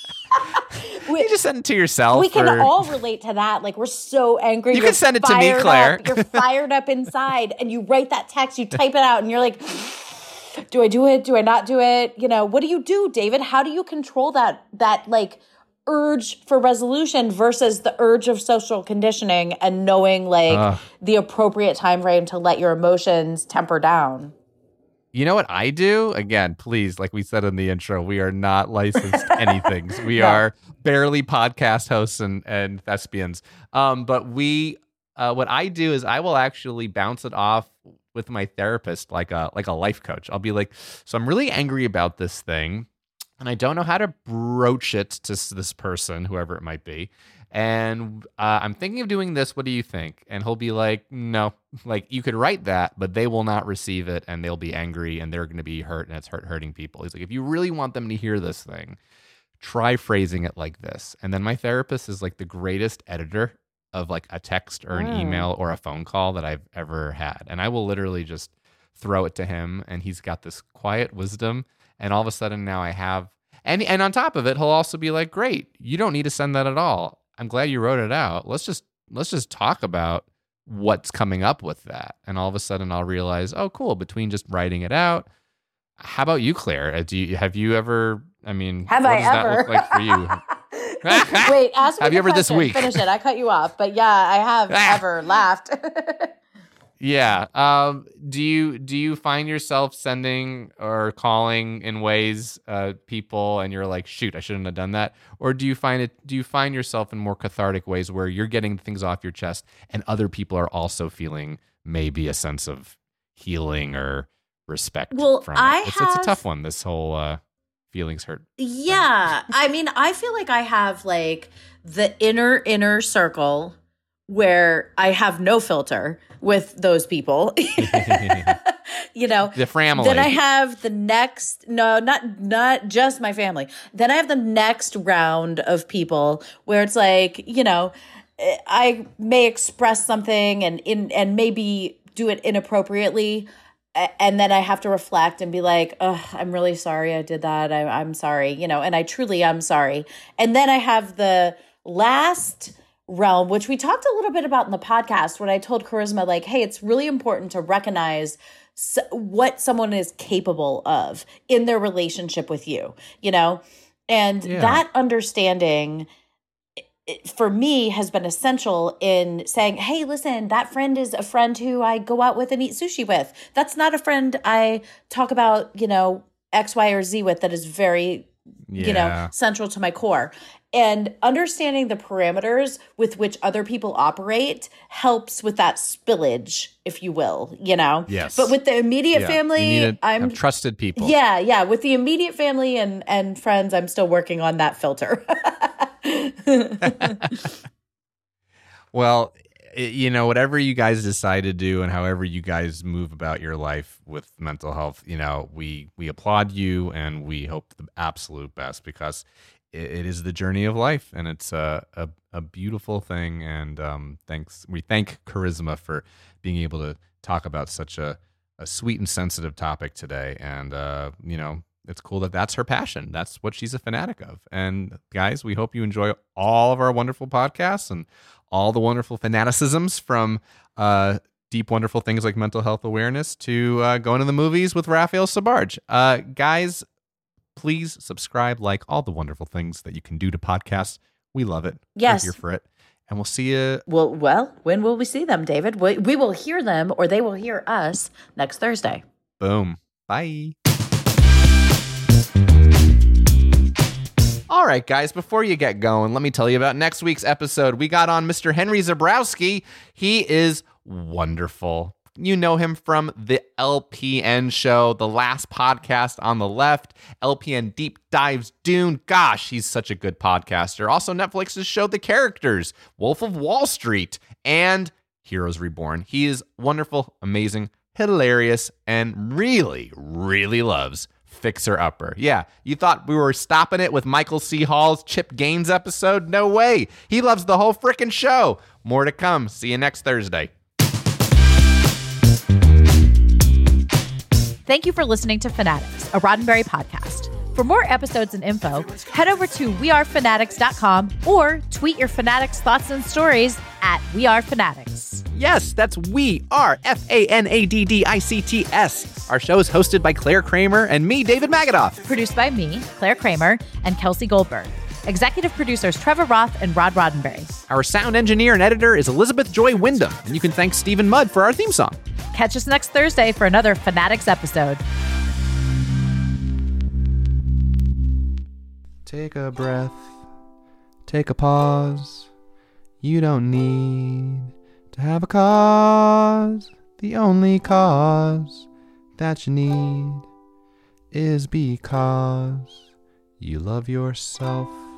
we, you just send it to yourself. we can or, all relate to that. Like, we're so angry. You You're can send it to me, fired Claire. Up. You're fired up inside, and you write that text. You type it out, and you're like, "Do I do it? Do I not do it?" You know, what do you do, David? How do you control that? That like urge for resolution versus the urge of social conditioning and knowing like uh, the appropriate time frame to let your emotions temper down. You know what I do? Again, please, like we said in the intro, we are not licensed anything. We No. are barely podcast hosts and, and thespians. Um, but we, uh, what I do is I will actually bounce it off with my therapist like a like a life coach. I'll be like, so I'm really angry about this thing, and I don't know how to broach it to s- this person, whoever it might be. And uh, I'm thinking of doing this. What do you think? And he'll be like, no, like you could write that, but they will not receive it, and they'll be angry, and they're going to be hurt, and it's hurt hurting people. He's like, if you really want them to hear this thing, try phrasing it like this. And then my therapist is like the greatest editor of like a text or an Mm. email or a phone call that I've ever had. And I will literally just throw it to him, and he's got this quiet wisdom. And all of a sudden now I have, and and on top of it, he'll also be like, great, you don't need to send that at all. I'm glad you wrote it out. Let's just, let's just talk about what's coming up with that. And all of a sudden I'll realize, oh, cool. Between just writing it out. How about you, Claire? Uh, Do you, have you ever, I mean, Have what I does that ever? look like for you? Wait, ask me Have the you ever this question. week? Finish it. I cut you off, but yeah, I have Ah. ever laughed. Yeah. Um, do you do you find yourself sending or calling in ways uh, people and you're like, shoot, I shouldn't have done that? Or do you find it do you find yourself in more cathartic ways where you're getting things off your chest and other people are also feeling maybe a sense of healing or respect Well, from I it? It's, it's a have- tough one, this whole uh, feelings hurt. Yeah. I mean, I feel like I have like the inner, inner circle where I have no filter with those people. You know, The family. then I have the next, no, not, not just my family. Then I have the next round of people where it's like, you know, I may express something and in, and maybe do it inappropriately. A- And then I have to reflect and be like, oh, I'm really sorry I did that. I, I'm sorry, you know, and I truly am sorry. And then I have the last realm, which we talked a little bit about in the podcast when I told Charisma, like, hey, it's really important to recognize s- what someone is capable of in their relationship with you, you know? And Yeah. that understanding it- for me has been essential in saying, hey, listen, that friend is a friend who I go out with and eat sushi with. That's not a friend I talk about, you know, X, Y, or Z with that is very, you know, Yeah. central to my core. And understanding the parameters with which other people operate helps with that spillage, if you will, you know? Yes. But with the immediate Yeah. family, you need to I'm have trusted people. yeah, yeah. With the immediate family and and friends, I'm still working on that filter. Well, i- you know, whatever you guys decide to do and however you guys move about your life with mental health, you know, we we applaud you and we hope the absolute best because it, it is the journey of life and it's a a, a beautiful thing. And um, thanks, we thank Charisma for being able to talk about such a a sweet and sensitive topic today. And uh, you know, it's cool that that's her passion. That's what she's a fanatic of. And guys, we hope you enjoy all of our wonderful podcasts and all the wonderful fanaticisms from uh, deep, wonderful things like mental health awareness to uh, going to the movies with Raphael Sabarge. Uh, guys, please subscribe, like all the wonderful things that you can do to podcasts. We love it. Yes. We're here for it. And we'll see you. Well, well, when will we see them, David? We, we will hear them or they will hear us next Thursday. Boom. Bye. All right, guys, before you get going, let me tell you about next week's episode. We got on Mister Henry Zabrowski. He is wonderful. You know him from the L P N show, the last podcast on the left, L P N Deep Dives Dune. Gosh, he's such a good podcaster. Also, Netflix's show The Characters, Wolf of Wall Street, and Heroes Reborn. He is wonderful, amazing, hilarious, and really, really loves Fixer Upper. Yeah, you thought we were stopping it with Michael C. Hall's Chip Gaines episode? No way. He loves the whole frickin' show. More to come. See you next Thursday. Thank you for listening to Fanatics, a Roddenberry podcast. For more episodes and info, head over to we are fanatics dot com or tweet your Fanatics thoughts and stories at wearefanatics. Yes, that's We Are, F A N A D D I C T S. Our show is hosted by Claire Kramer and me, David Magadoff. Produced by me, Claire Kramer, and Kelsey Goldberg. Executive producers Trevor Roth and Rod Roddenberry. Our sound engineer and editor is Elizabeth Joy Wyndham, and you can thank Stephen Mudd for our theme song. Catch us next Thursday for another Fanatics episode. Take a breath, take a pause. You don't need to have a cause. The only cause that you need is because you love yourself.